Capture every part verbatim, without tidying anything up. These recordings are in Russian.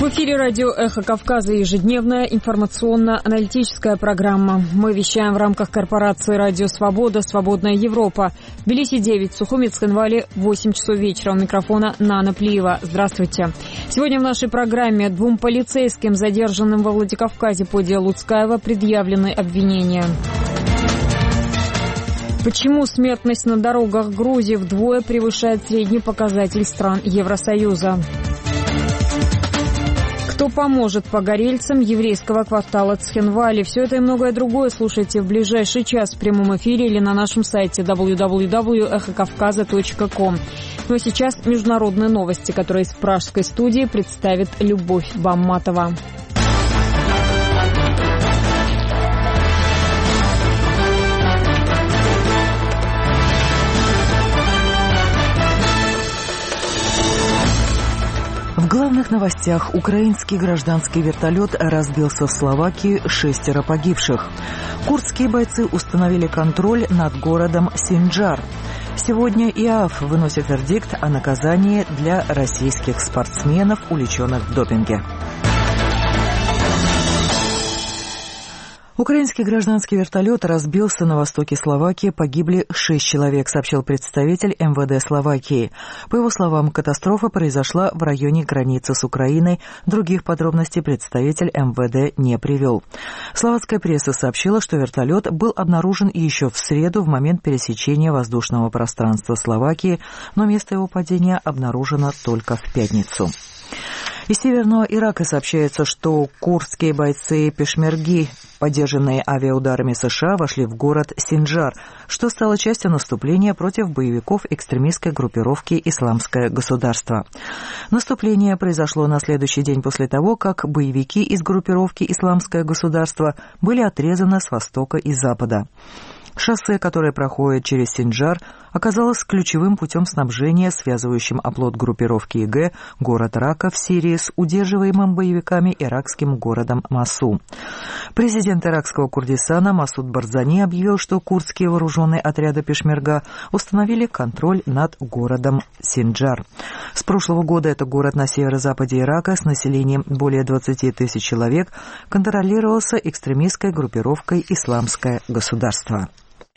В эфире радио «Эхо Кавказа» ежедневная информационно-аналитическая программа. Мы вещаем в рамках корпорации «Радио Свобода», «Свободная Европа». В Тбилиси девять, Сухумит, Цхинвале восемь часов вечера. У микрофона Нана Плиева. Здравствуйте. Сегодня в нашей программе двум полицейским, задержанным во Владикавказе по делу Луцкаева, предъявлены обвинения. Почему смертность на дорогах Грузии вдвое превышает средний показатель стран Евросоюза? Кто поможет погорельцам еврейского квартала Цхинвали? Все это и многое другое слушайте в ближайший час в прямом эфире или на нашем сайте дабл ю дабл ю дабл ю точка эхо кавказа точка ком. Ну а сейчас международные новости, которые из пражской студии представит Любовь Бамматова. В главных новостях: украинский гражданский вертолет разбился в Словакии, шестеро погибших. Курдские бойцы установили контроль над городом Синджар. Сегодня ИААФ выносит вердикт о наказании для российских спортсменов, увлеченных в допинге. Украинский гражданский вертолет разбился на востоке Словакии, погибли шесть человек, сообщил представитель эм вэ дэ Словакии. По его словам, катастрофа произошла в районе границы с Украиной. Других подробностей представитель эм вэ дэ не привел. Словацкая пресса сообщила, что вертолет был обнаружен еще в среду в момент пересечения воздушного пространства Словакии, но место его падения обнаружено только в пятницу. Из северного Ирака сообщается, что курдские бойцы пешмерги, поддержанные авиаударами США, вошли в город Синджар, что стало частью наступления против боевиков экстремистской группировки «Исламское государство». Наступление произошло на следующий день после того, как боевики из группировки «Исламское государство» были отрезаны с востока и запада. Шоссе, которое проходит через Синджар, оказалось ключевым путем снабжения, связывающим оплот группировки ИГ, город Рака в Сирии, с удерживаемым боевиками иракским городом Мосул. Президент иракского Курдистана Масуд Барзани объявил, что курдские вооруженные отряды пешмерга установили контроль над городом Синджар. С прошлого года это город на северо-западе Ирака с населением более двадцати тысяч человек контролировался экстремистской группировкой «Исламское государство».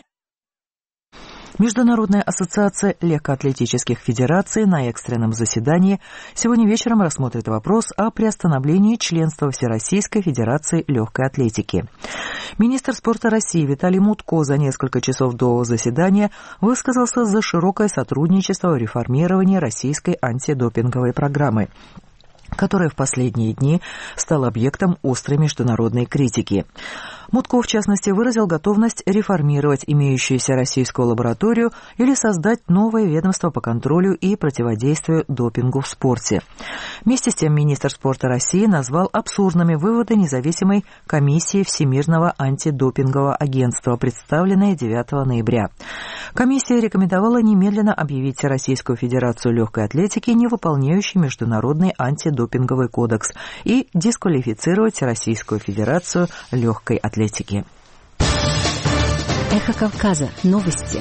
Международная ассоциация легкоатлетических федераций на экстренном заседании сегодня вечером рассмотрит вопрос о приостановлении членства Всероссийской федерации легкой атлетики. Министр спорта России Виталий Мутко за несколько часов до заседания высказался за широкое сотрудничество в реформировании российской антидопинговой программы, которая в последние дни стала объектом острой международной критики. Мутко, в частности, выразил готовность реформировать имеющуюся российскую лабораторию или создать новое ведомство по контролю и противодействию допингу в спорте. Вместе с тем, министр спорта России назвал абсурдными выводы независимой комиссии Всемирного антидопингового агентства, представленные девятого ноября. Комиссия рекомендовала немедленно объявить Российскую Федерацию легкой атлетики невыполняющей международный антидопинговый кодекс и дисквалифицировать Российскую Федерацию легкой атлетики. Эхо Кавказа. Новости.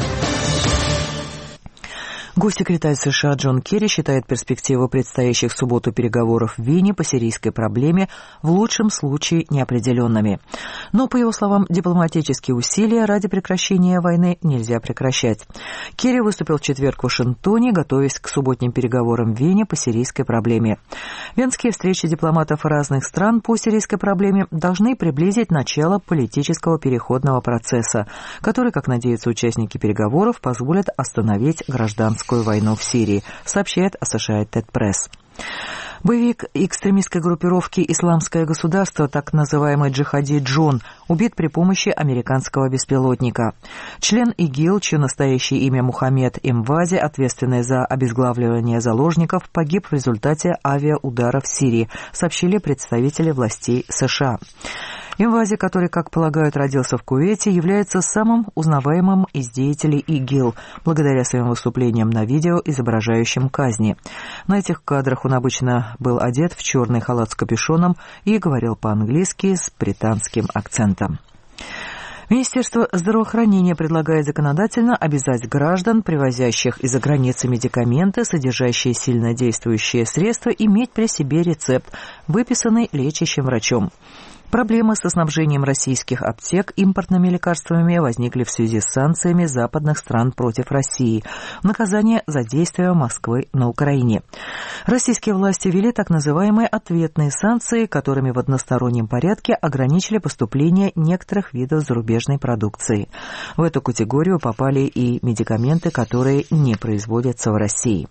Госсекретарь США Джон Керри считает перспективу предстоящих в субботу переговоров в Вене по сирийской проблеме в лучшем случае неопределенными. Но, по его словам, дипломатические усилия ради прекращения войны нельзя прекращать. Керри выступил в четверг в Вашингтоне, готовясь к субботним переговорам в Вене по сирийской проблеме. Венские встречи дипломатов разных стран по сирийской проблеме должны приблизить начало политического переходного процесса, который, как надеются участники переговоров, позволит остановить гражданскую войну в Сирии, сообщает Associated Press. Боевик экстремистской группировки «Исламское государство», так называемый джихади Джон, убит при помощи американского беспилотника. Член ИГИЛ, чье настоящее имя Мухаммед Имвази, ответственный за обезглавливание заложников, погиб в результате авиаудара в Сирии, сообщили представители властей США. Имвази, который, как полагают, родился в Кувейте, является самым узнаваемым из деятелей ИГИЛ, благодаря своим выступлениям на видео, изображающим казни. На этих кадрах он обычно был одет в черный халат с капюшоном и говорил по-английски с британским акцентом. Министерство здравоохранения предлагает законодательно обязать граждан, привозящих из-за границы медикаменты, содержащие сильнодействующие средства, иметь при себе рецепт, выписанный лечащим врачом. Проблемы со снабжением российских аптек импортными лекарствами возникли в связи с санкциями западных стран против России. Наказание за действия Москвы на Украине. Российские власти ввели так называемые ответные санкции, которыми в одностороннем порядке ограничили поступление некоторых видов зарубежной продукции. В эту категорию попали и медикаменты, которые не производятся в России.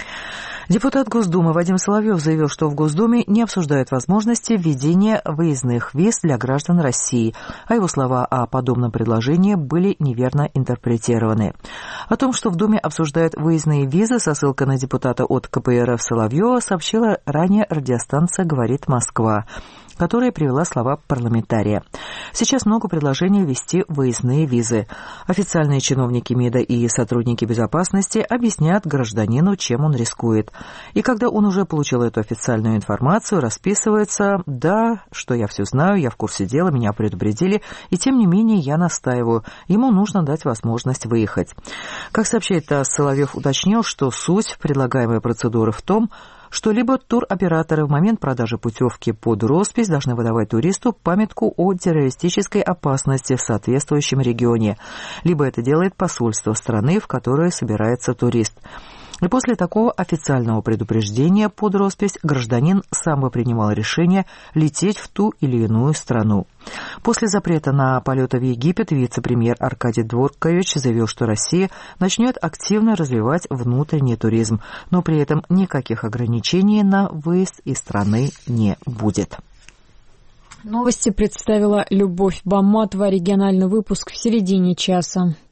Депутат Госдумы Вадим Соловьев заявил, что в Госдуме не обсуждают возможности введения выездных виз для граждан России, а его слова о подобном предложении были неверно интерпретированы. О том, что в Думе обсуждают выездные визы, со ссылкой на депутата от ка пэ эр эф Соловьева сообщила ранее радиостанция «Говорит Москва», которая привела слова парламентария. Сейчас много предложений ввести выездные визы. Официальные чиновники МИДа и сотрудники безопасности объяснят гражданину, чем он рискует. И когда он уже получил эту официальную информацию, расписывается: «Да, что я все знаю, я в курсе дела, меня предупредили, и тем не менее я настаиваю, ему нужно дать возможность выехать». Как сообщает ТАСС, Соловьев уточнил, что суть предлагаемой процедуры в том, что либо туроператоры в момент продажи путевки под роспись должны выдавать туристу памятку о террористической опасности в соответствующем регионе, либо это делает посольство страны, в которой собирается турист. И после такого официального предупреждения под роспись гражданин сам бы принимал решение лететь в ту или иную страну. После запрета на полеты в Египет вице-премьер Аркадий Дворкович заявил, что Россия начнет активно развивать внутренний туризм, но при этом никаких ограничений на выезд из страны не будет. Новости представила Любовь Баматова. Региональный выпуск в середине часа.